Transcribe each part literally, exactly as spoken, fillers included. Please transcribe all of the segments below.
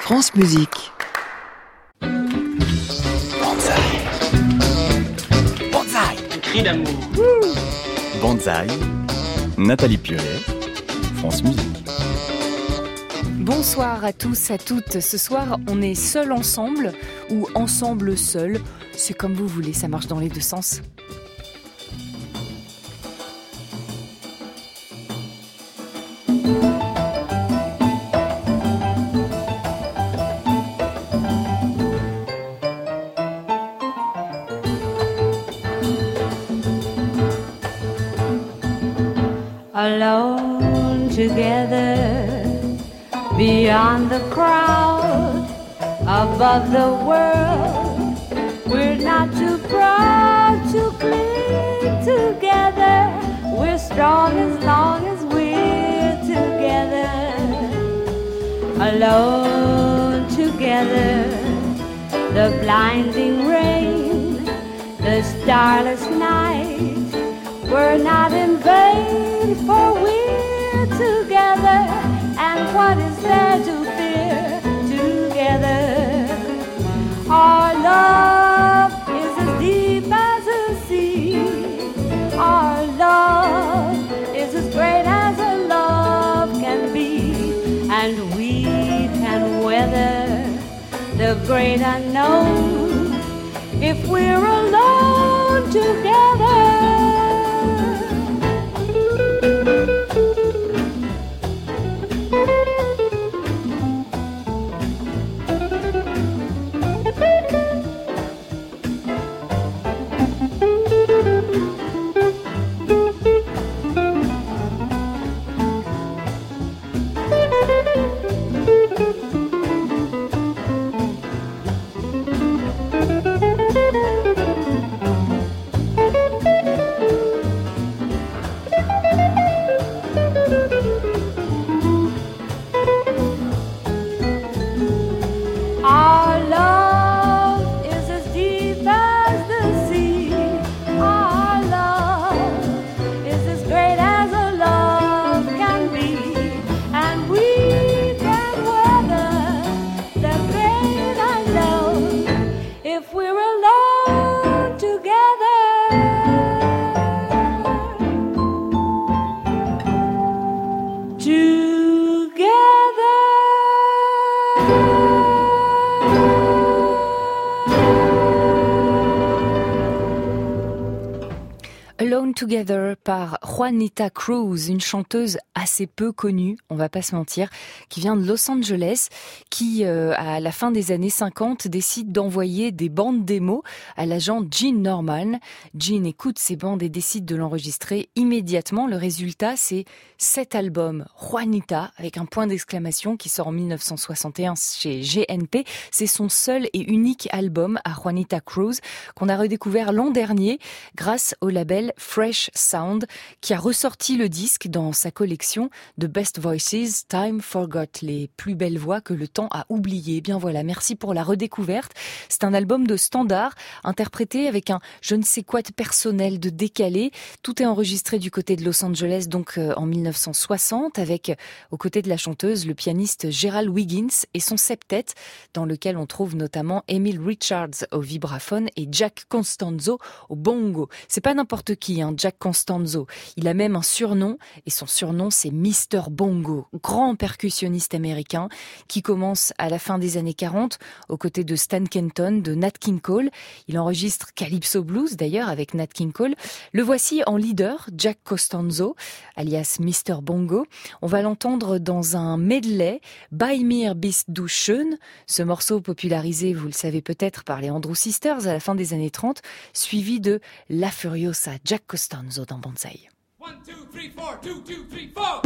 France Musique. Banzai. Banzai. Un cri d'amour. Banzai. Nathalie Pieulet, France Musique. Bonsoir à tous, à toutes. Ce soir, on est seul ensemble ou ensemble seul. C'est comme vous voulez, ça marche dans les deux sens. Alone together, beyond the crowd, above the world, we're not too proud to cling together. We're strong as long as we're together. Alone together, the blinding rain, the starless night, we're not in vain, for we're together. And what is there to fear together? Our love is as deep as a sea. Our love is as great as a love can be. And we can weather the great unknown if we're alone together. Together par Juanita Cruz, une chanteuse assez peu connue, on va pas se mentir, qui vient de Los Angeles, qui euh, à la fin des années cinquante décide d'envoyer des bandes démos à l'agent Gene Norman. Gene écoute ces bandes et décide de l'enregistrer immédiatement. Le résultat, c'est cet album Juanita avec un point d'exclamation qui sort en dix-neuf cent soixante et un chez G N P. C'est son seul et unique album à Juanita Cruz qu'on a redécouvert l'an dernier grâce au label Fresh Sound qui a ressorti le disque dans sa collection de Best Voices, Time Forgot, les plus belles voix que le temps a oubliées. Bien voilà, merci pour la redécouverte. C'est un album de standard interprété avec un je ne sais quoi de personnel, de décalé. Tout est enregistré du côté de Los Angeles, donc euh, en dix-neuf cent soixante, avec aux côtés de la chanteuse le pianiste Gerald Wiggins et son septet, dans lequel on trouve notamment Emil Richards au vibraphone et Jack Costanzo au bongo. C'est pas n'importe qui, hein, Jack Costanzo. Il a même un surnom, et son surnom c'est mister Bongo, grand percussionniste américain qui commence à la fin des années quarante aux côtés de Stan Kenton, de Nat King Cole. Il enregistre Calypso Blues d'ailleurs avec Nat King Cole. Le voici en leader, Jack Costanzo, alias mister Bongo. On va l'entendre dans un medley, Bei mir bist du schön, ce morceau popularisé, vous le savez peut-être, par les Andrew Sisters à la fin des années trente, suivi de La Furiosa, Jack Costanzo dans Banzai. One, two, three, four, two, two, three, four.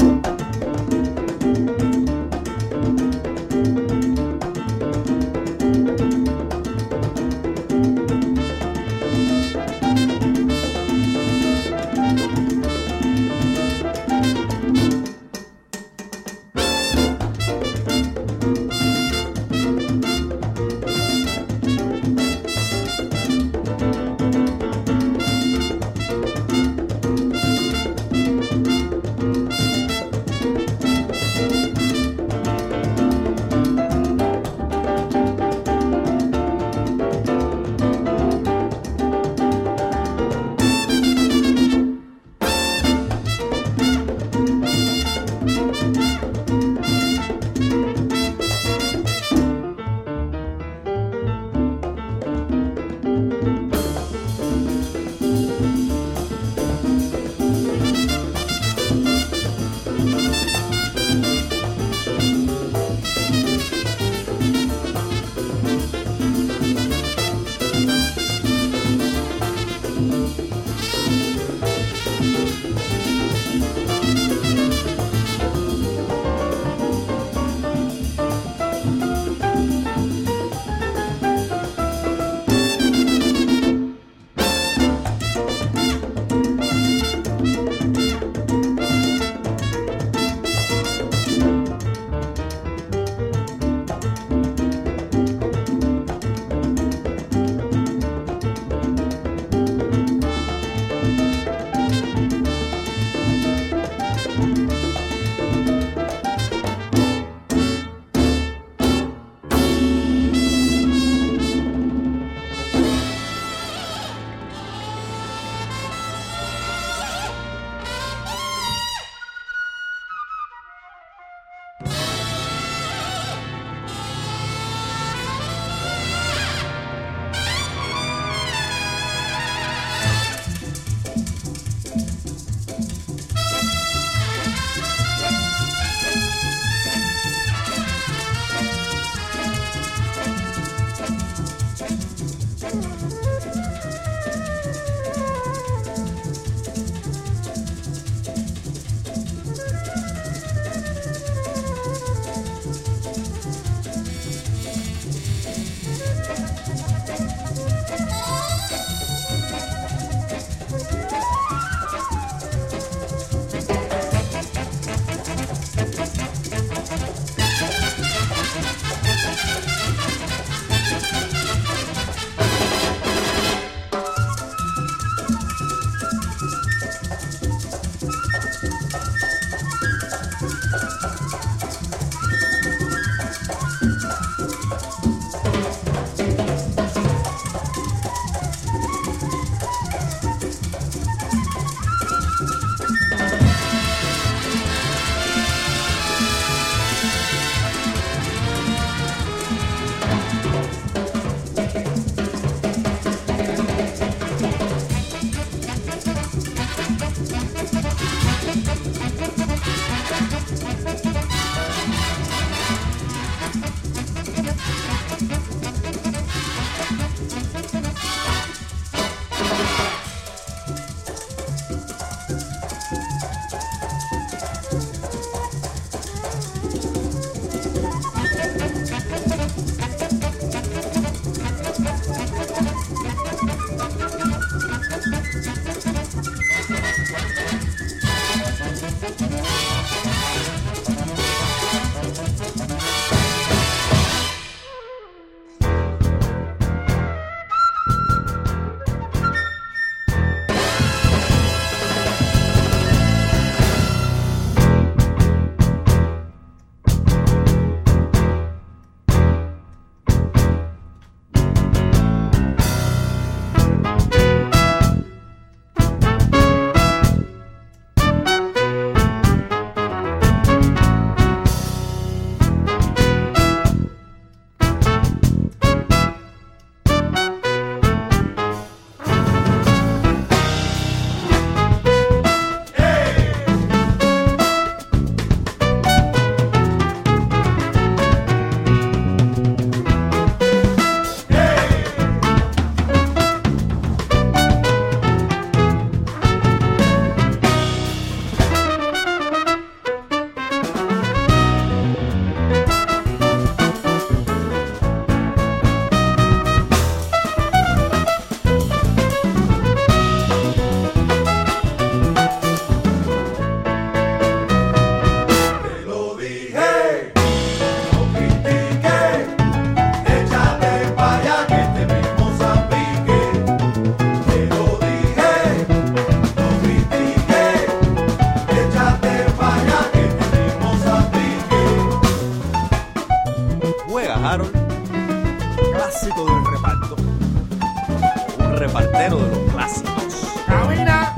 juega, Harold? Clásico del reparto. Un repartero de los clásicos. ¡Camina!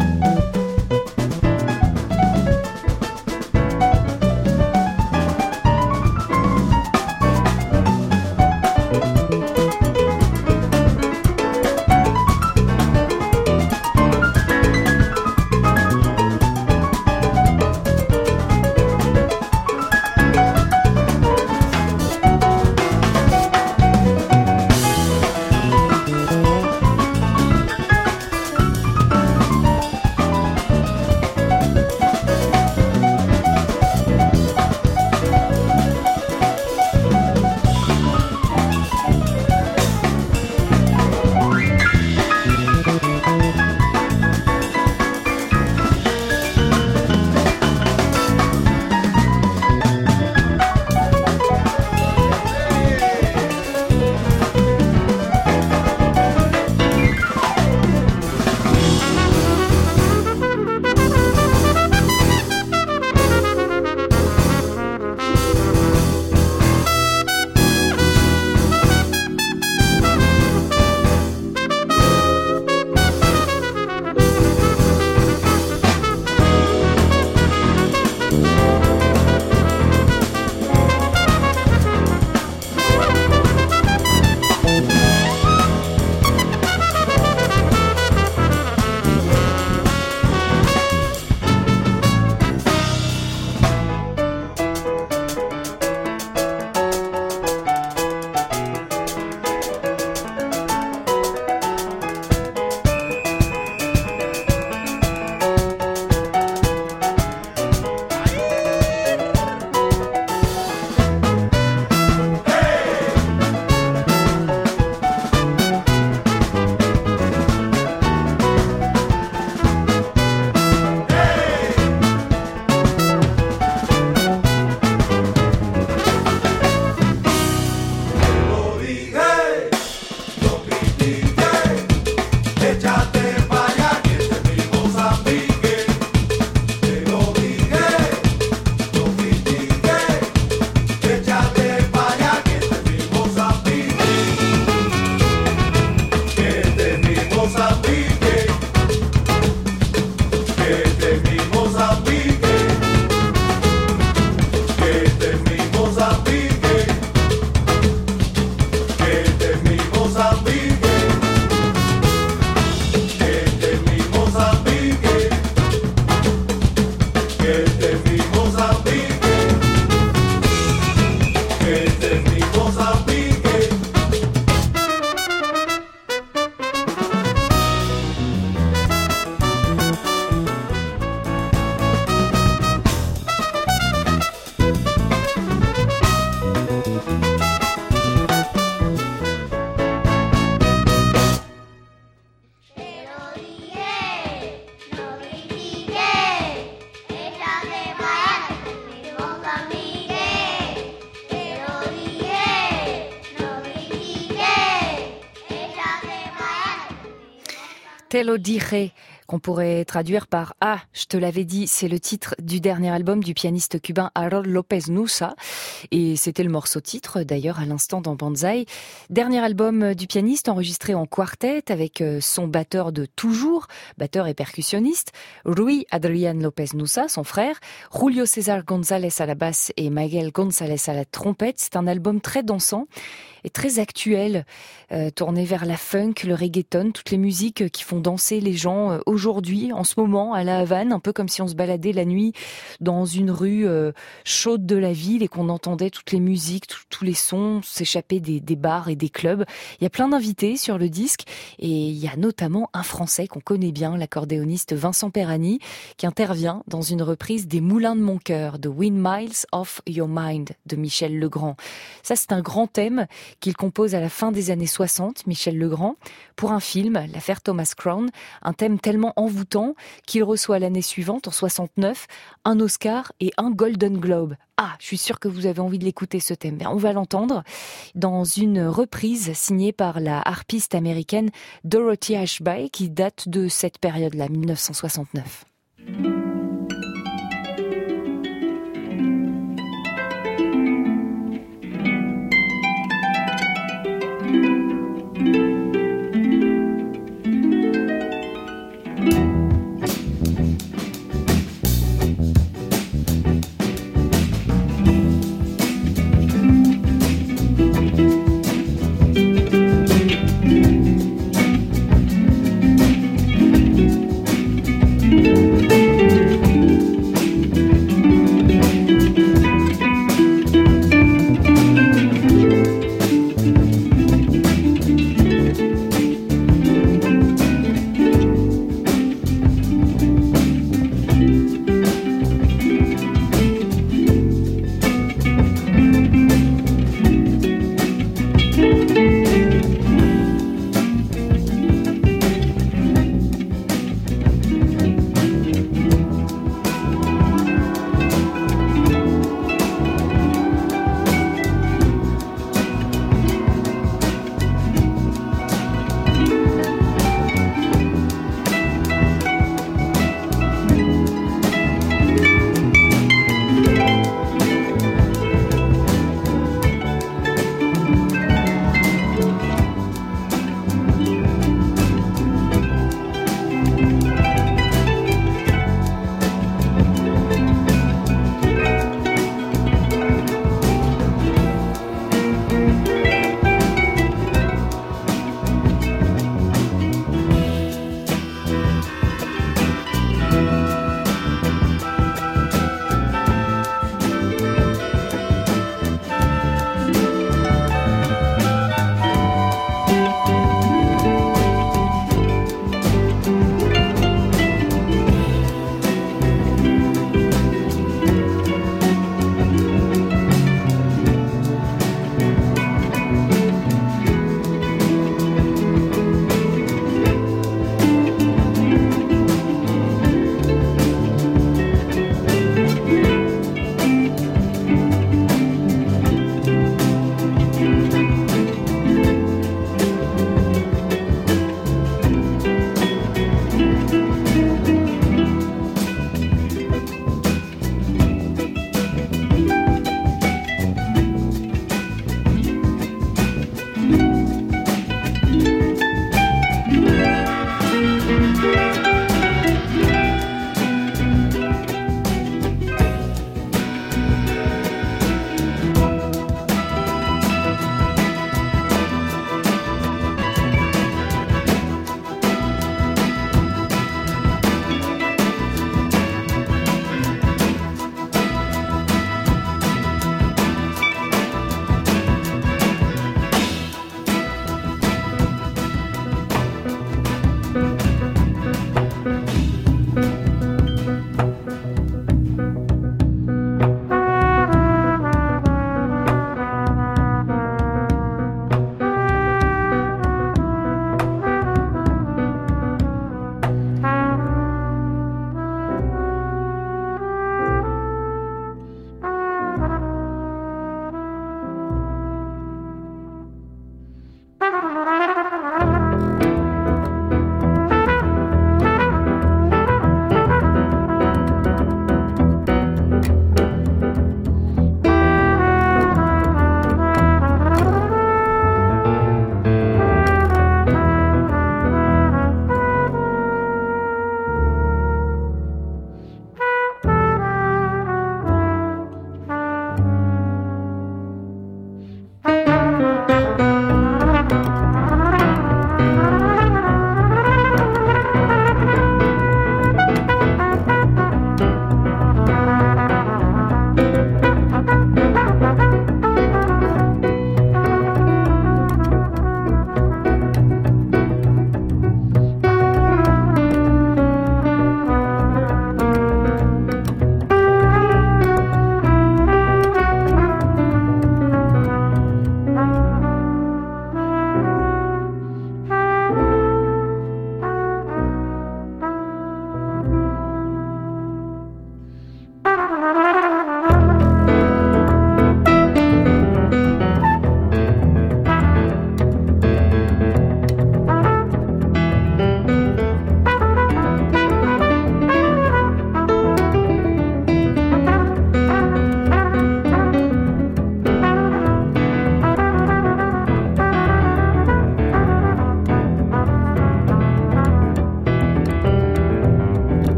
Te lo dije, qu'on pourrait traduire par « Ah, je te l'avais dit », c'est le titre du dernier album du pianiste cubain Harold Lopez Nussa. Et c'était le morceau titre, d'ailleurs, à l'instant dans Banzai. Dernier album du pianiste enregistré en quartet avec son batteur de toujours, batteur et percussionniste, Rui Adrián López Nussa, son frère, Julio César González à la basse et Miguel González à la trompette. C'est un album très dansant et très actuel, euh, tourné vers la funk, le reggaeton, toutes les musiques qui font danser les gens euh, aujourd'hui, en ce moment, à La Havane, un peu comme si on se baladait la nuit dans une rue euh, chaude de la ville et qu'on entendait toutes les musiques, tout, tous les sons s'échapper des, des bars et des clubs. Il y a plein d'invités sur le disque et il y a notamment un Français qu'on connaît bien, l'accordéoniste Vincent Perani, qui intervient dans une reprise des Moulins de mon cœur, de Windmills of Your Mind, de Michel Legrand. Ça, c'est un grand thème qu'il compose à la fin des années soixante, Michel Legrand, pour un film, l'affaire Thomas Crown, un thème tellement envoûtant qu'il reçoit l'année suivante, en soixante-neuf, un Oscar et un Golden Globe. Ah, je suis sûre que vous avez envie de l'écouter, ce thème. On va l'entendre dans une reprise signée par la harpiste américaine Dorothy Ashby, qui date de cette période-là, mille neuf cent soixante-neuf.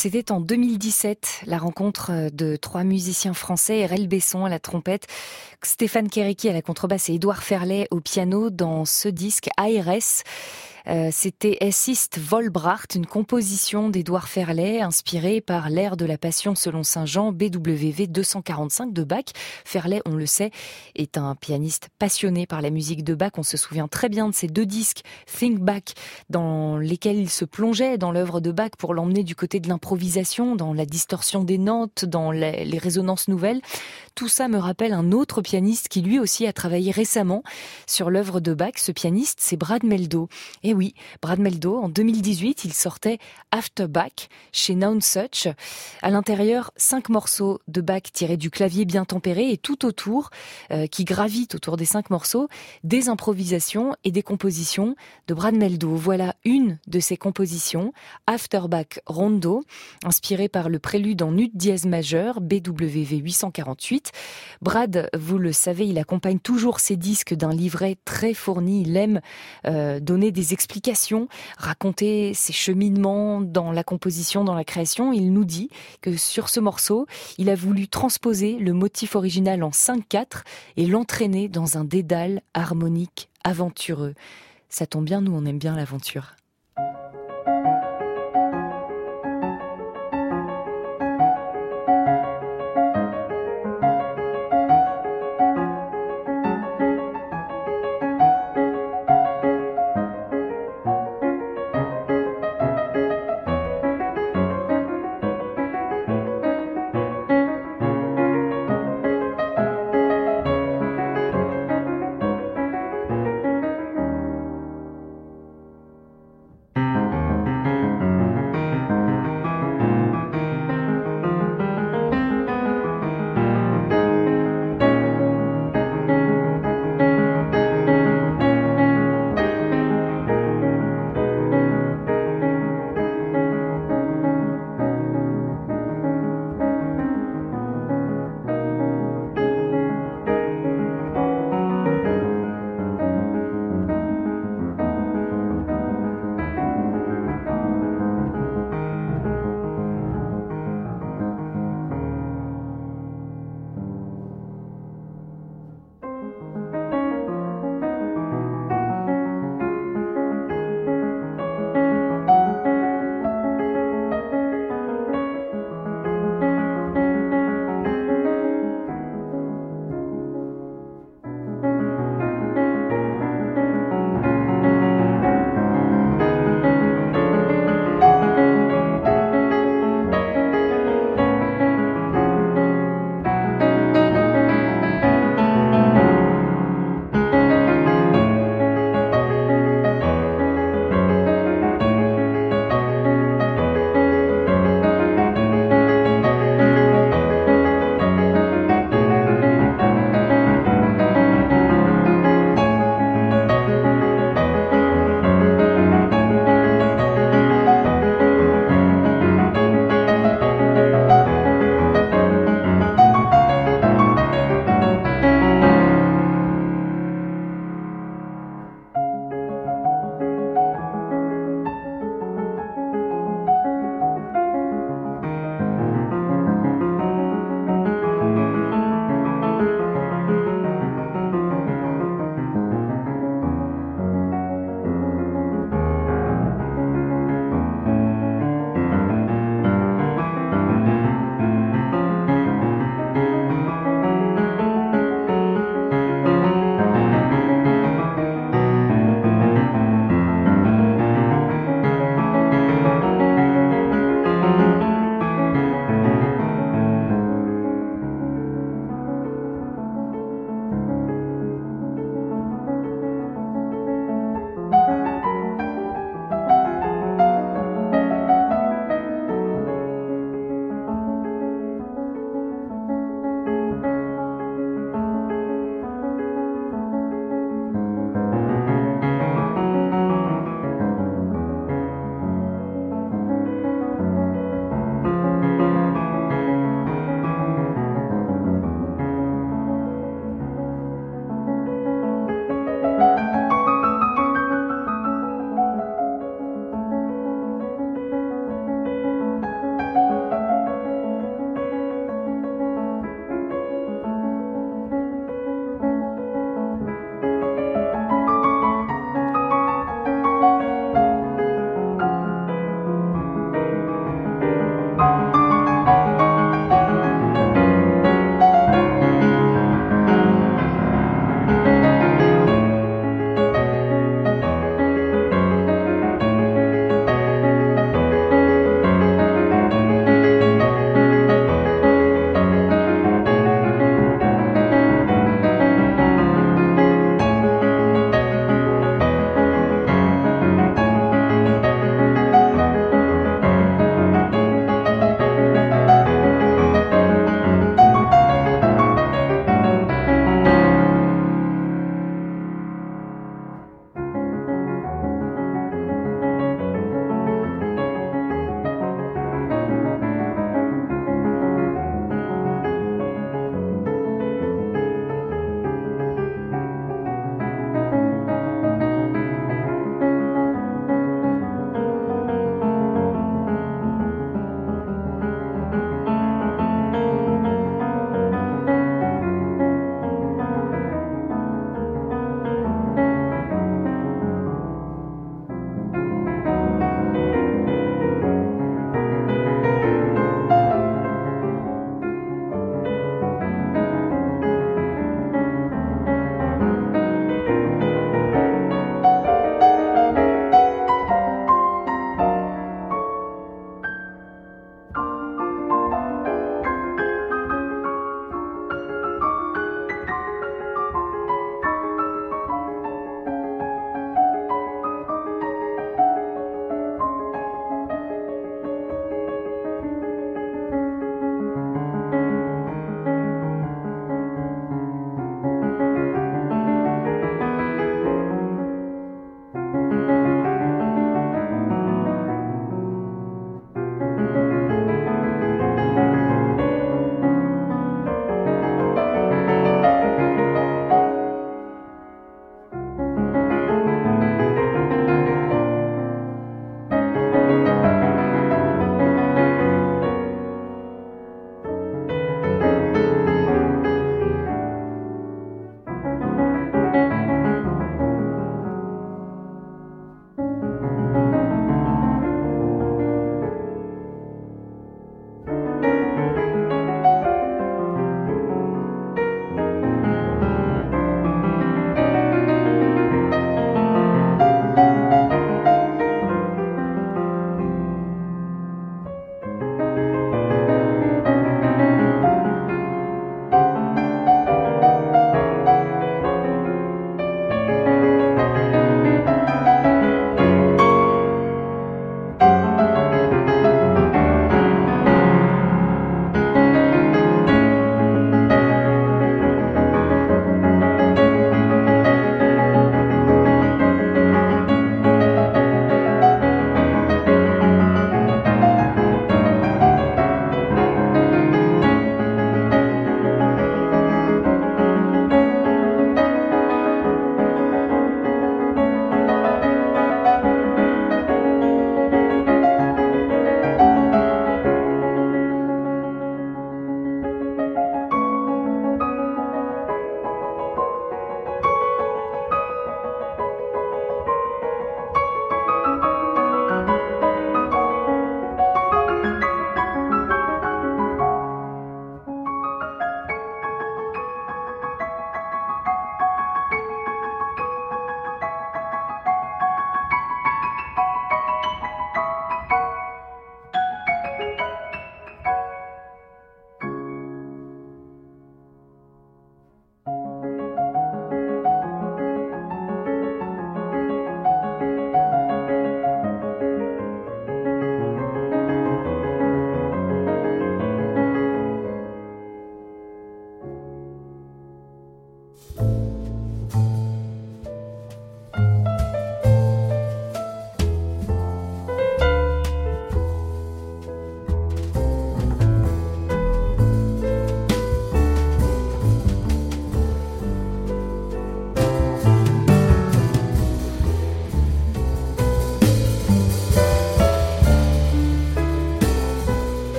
C'était en deux mille dix-sept, la rencontre de trois musiciens français, R L Besson à la trompette, Stéphane Kéréki à la contrebasse et Édouard Ferlet au piano dans ce disque A R S. Euh, c'était Es ist Vollbracht, une composition d'Édouard Ferlet inspirée par l'air de la Passion selon saint Jean, B W V deux cent quarante-cinq de Bach. Ferlet, on le sait, est un pianiste passionné par la musique de Bach. On se souvient très bien de ces deux disques, Think Bach, dans lesquels il se plongeait dans l'œuvre de Bach pour l'emmener du côté de l'improvisation, dans la distorsion des notes, dans les, les résonances nouvelles. Tout ça me rappelle un autre pianiste qui lui aussi a travaillé récemment sur l'œuvre de Bach. Ce pianiste, c'est Brad Mehldau. Et oui, Brad Mehldau, en deux mille dix-huit, il sortait After Bach chez Nounsuch. À l'intérieur, cinq morceaux de Bach tirés du clavier bien tempéré et tout autour, euh, qui gravitent autour des cinq morceaux, des improvisations et des compositions de Brad Mehldau. Voilà une de ces compositions, After Bach Rondo, inspirée par le prélude en ut dièse majeur, B W V huit cent quarante-huit. Brad, vous le savez, il accompagne toujours ses disques d'un livret très fourni. Il aime euh, donner des explications, raconter ses cheminements dans la composition, dans la création. Il nous dit que sur ce morceau, il a voulu transposer le motif original en cinq quatre et l'entraîner dans un dédale harmonique aventureux. Ça tombe bien, nous on aime bien l'aventure.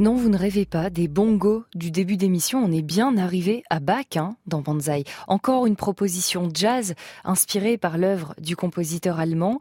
Non, vous ne rêvez pas, des bongos du début d'émission, on est bien arrivé à Bach hein, dans Banzai. Encore une proposition jazz inspirée par l'œuvre du compositeur allemand.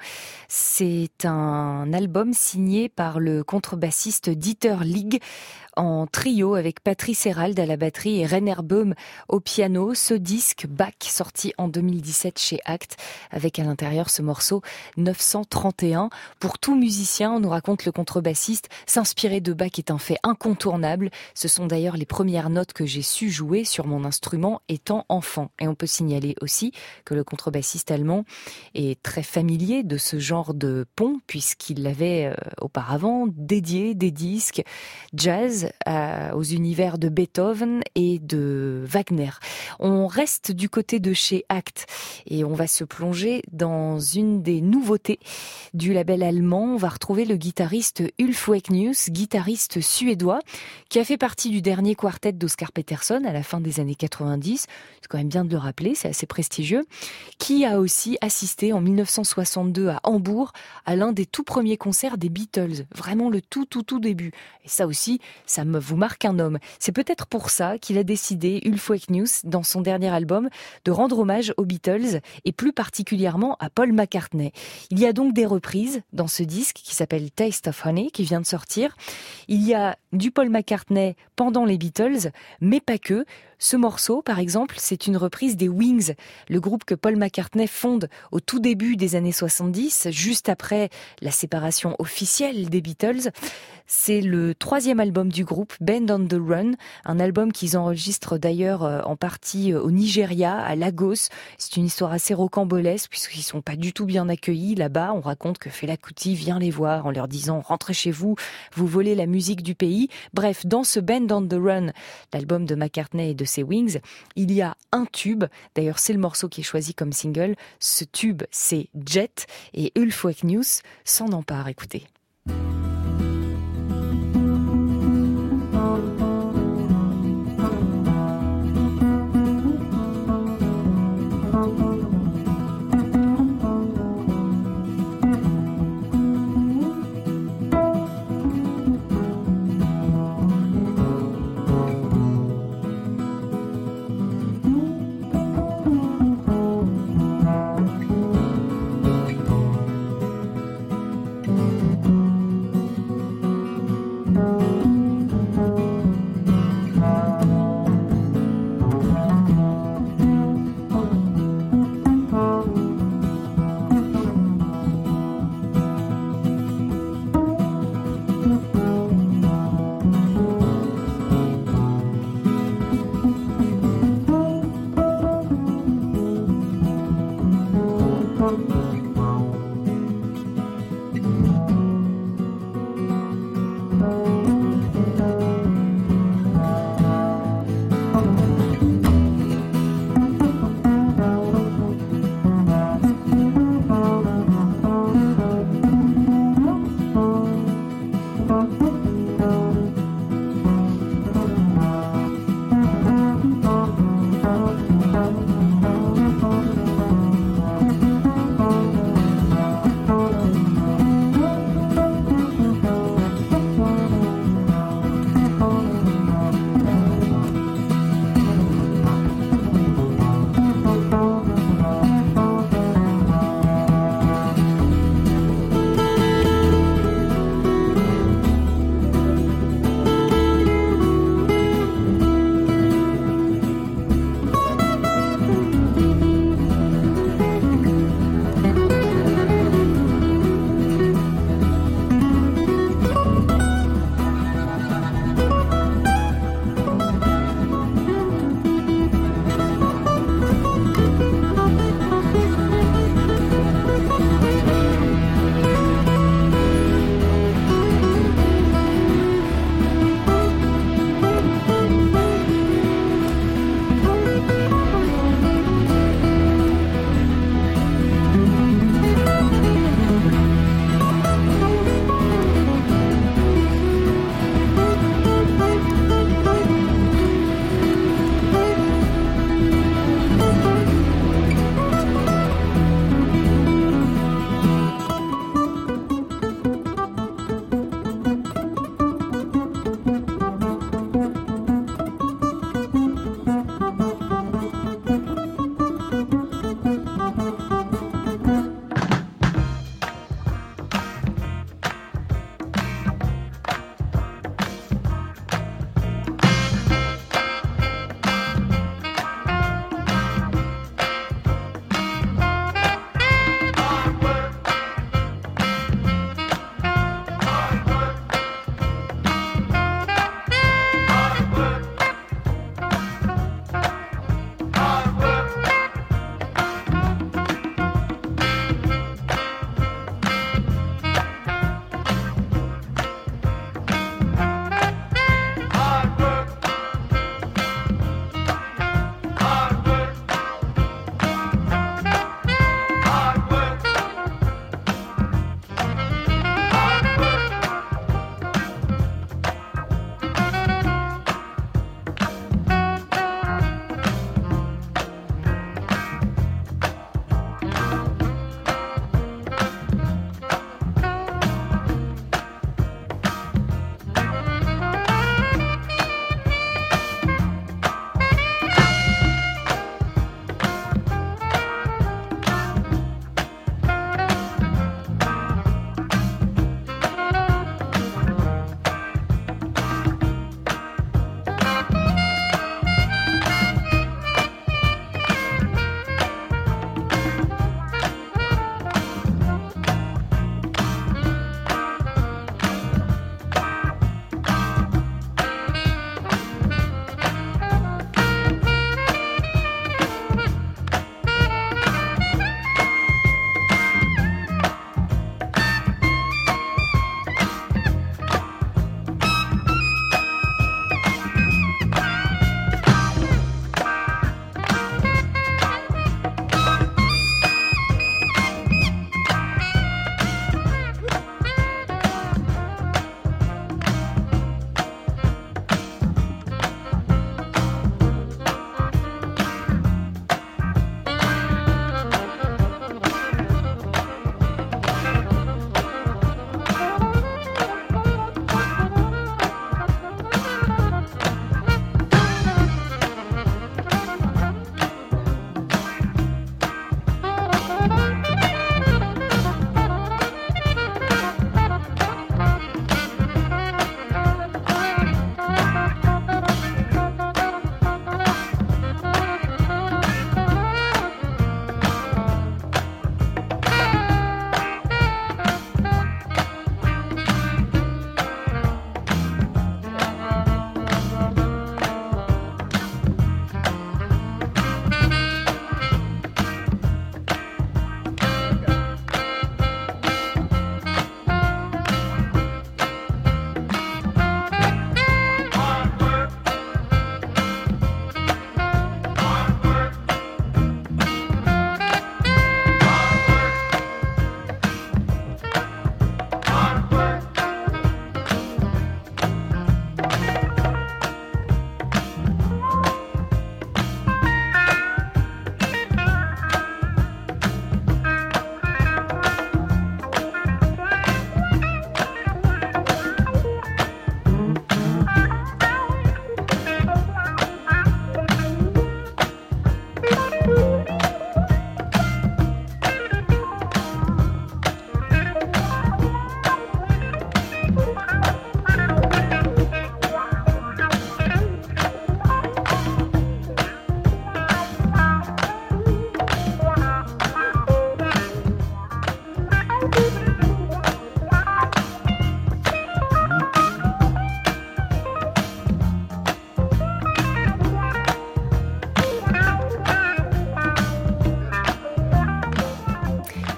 C'est un album signé par le contrebassiste Dieter Ligg en trio avec Patrice Hérald à la batterie et Rainer Böhm au piano. Ce disque Bach sorti en deux mille dix-sept chez Act avec à l'intérieur ce morceau neuf cent trente et un. Pour tout musicien, on nous raconte le contrebassiste, s'inspirer de Bach est un fait incontournable. Ce sont d'ailleurs les premières notes que j'ai su jouer sur mon instrument étant enfant. Et on peut signaler aussi que le contrebassiste allemand est très familier de ce genre de pont puisqu'il avait euh, auparavant dédié des disques jazz à, aux univers de Beethoven et de Wagner. On reste du côté de chez Act et on va se plonger dans une des nouveautés du label allemand. On va retrouver le guitariste Ulf Ekenius, guitariste suédois, qui a fait partie du dernier quartet d'Oscar Peterson à la fin des années quatre-vingt-dix. C'est quand même bien de le rappeler, c'est assez prestigieux. Qui a aussi assisté en mille neuf cent soixante-deux à Hambourg à l'un des tout premiers concerts des Beatles. Vraiment le tout tout tout début. Et ça aussi, ça me vous marque un homme. C'est peut-être pour ça qu'il a décidé, Ulf Ekenius, dans son dernier album, de rendre hommage aux Beatles et plus particulièrement à Paul McCartney. Il y a donc des reprises dans ce disque qui s'appelle Taste of Honey, qui vient de sortir. Il y a du Paul McCartney pendant les Beatles, mais pas que. Ce morceau, par exemple, c'est une reprise des Wings, le groupe que Paul McCartney fonde au tout début des années soixante-dix, juste après la séparation officielle des Beatles. C'est le troisième album du groupe, Band on the Run, un album qu'ils enregistrent d'ailleurs en partie au Nigeria, à Lagos. C'est une histoire assez rocambolesque puisqu'ils sont pas du tout bien accueillis là-bas. On raconte que Fela Kuti vient les voir en leur disant « Rentrez chez vous, vous volez la musique du pays ». Bref, dans ce Band on the Run, l'album de McCartney et de ses Wings, il y a un tube. D'ailleurs, c'est le morceau qui est choisi comme single. Ce tube, c'est Jet et Ulf Ekenius s'en empare. Écoutez.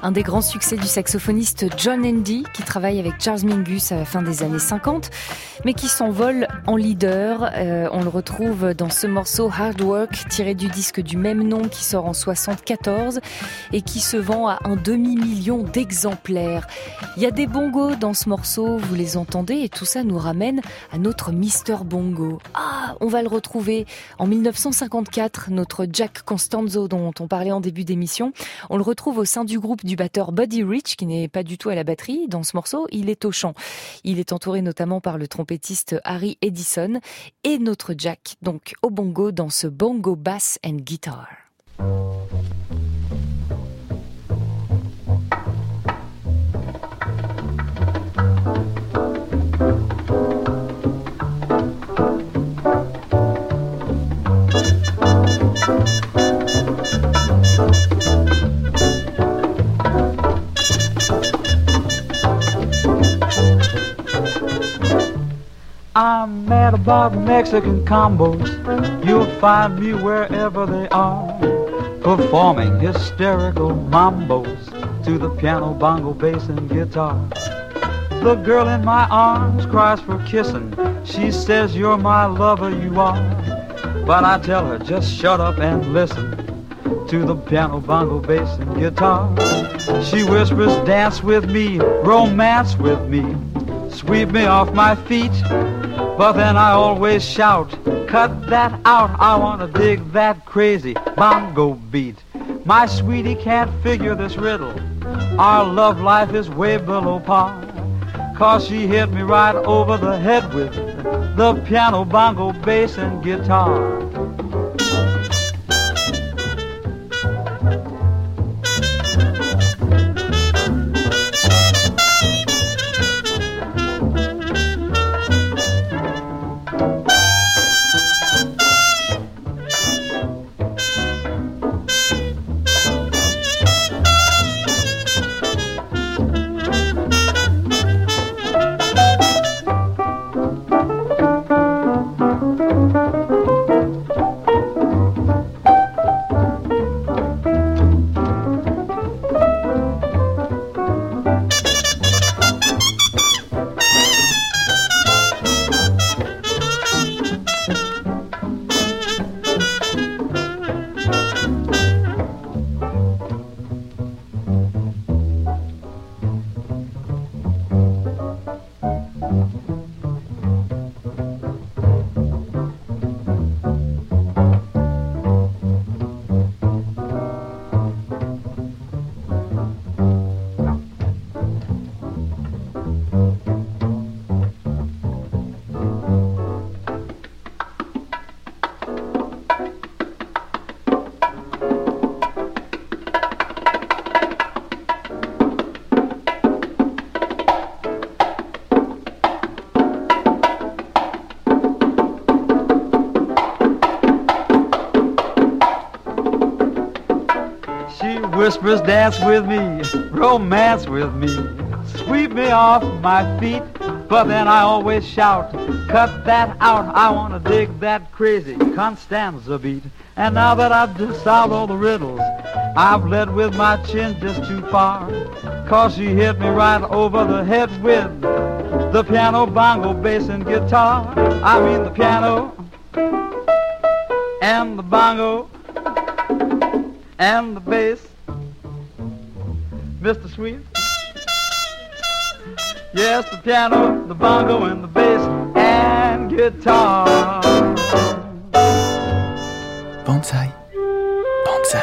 Un des grands succès du saxophoniste John Handy, qui travaille avec Charles Mingus à la fin des années cinquante, mais qui s'envole en leader. Euh, on le retrouve dans ce morceau Hard Work, tiré du disque du même nom qui sort en soixante-quatorze et qui se vend à un demi-million d'exemplaires. Il y a des bongos dans ce morceau, vous les entendez, et tout ça nous ramène à notre Mister Bongo. Ah, on va le retrouver en dix-neuf cent cinquante-quatre, notre Jack Costanzo dont on parlait en début d'émission. On le retrouve au sein du groupe du batteur Buddy Rich, qui n'est pas du tout à la batterie. Dans ce morceau, il est au chant. Il est entouré notamment par le trompettiste Harry Edison et notre Jack, donc au bongo dans ce Bongo Bass and Guitar. I'm mad about Mexican combos. You'll find me wherever they are, performing hysterical mambos to the piano, bongo, bass, and guitar. The girl in my arms cries for kissing. She says you're my lover, you are. But I tell her just shut up and listen to the piano, bongo, bass, and guitar. She whispers, dance with me, romance with me, sweep me off my feet. But then I always shout, cut that out, I wanna dig that crazy bongo beat. My sweetie can't figure this riddle, our love life is way below par, 'cause she hit me right over the head with the piano, bongo, bass, and guitar. Whispers, dance with me, romance with me, sweep me off my feet. But then I always shout, cut that out, I wanna dig that crazy Constanza beat. And now that I've solved all the riddles, I've led with my chin just too far, 'cause she hit me right over the head with the piano, bongo, bass, and guitar. I mean the piano and the bongo and the bass. Mister Sweet. Yes, the piano, the bongo, and the bass and guitar. Banzai, Banzai.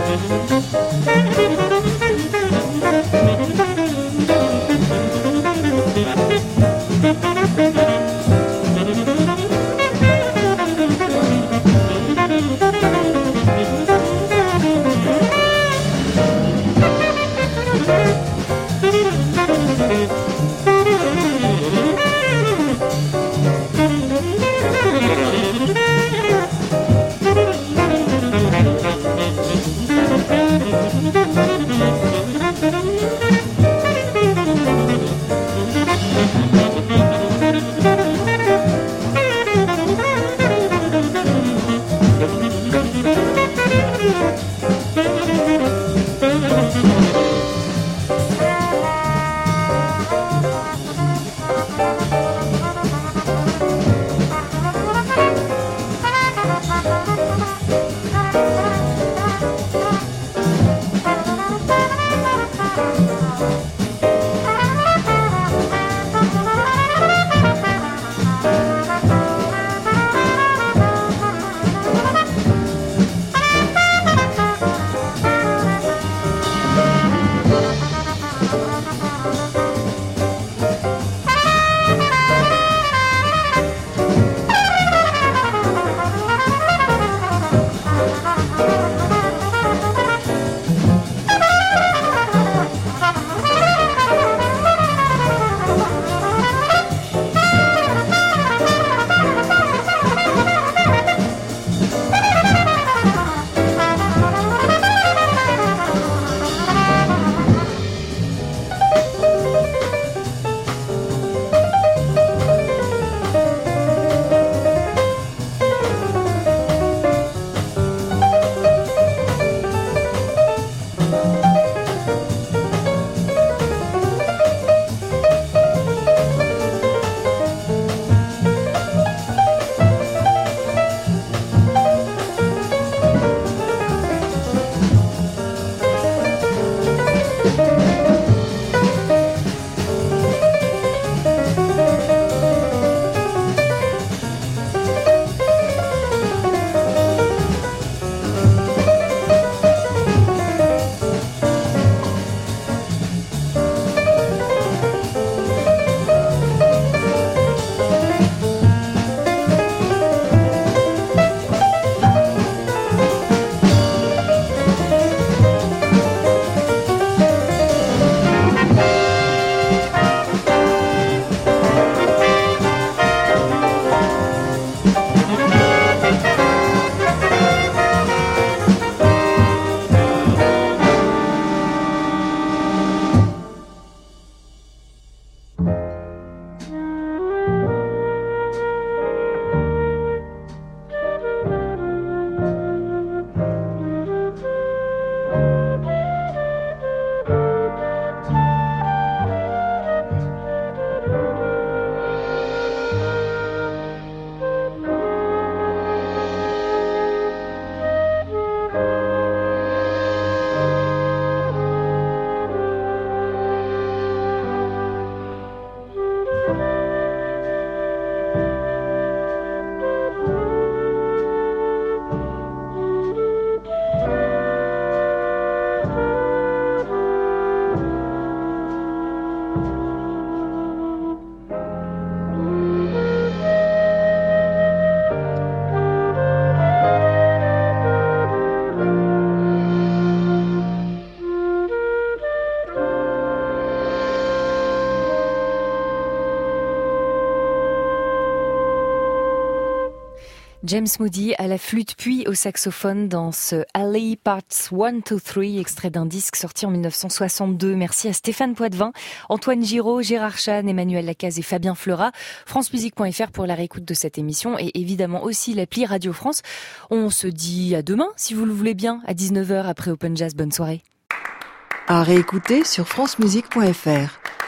James Moody à la flûte puis au saxophone dans ce Alley Parts one, two, three, extrait d'un disque sorti en mille neuf cent soixante-deux. Merci à Stéphane Poitvin, Antoine Giraud, Gérard Chan, Emmanuel Lacaze et Fabien Fleurat. france musique point f r pour la réécoute de cette émission et évidemment aussi l'appli Radio France. On se dit à demain, si vous le voulez bien, à dix-neuf heures après Open Jazz. Bonne soirée. À réécouter sur france musique point f r.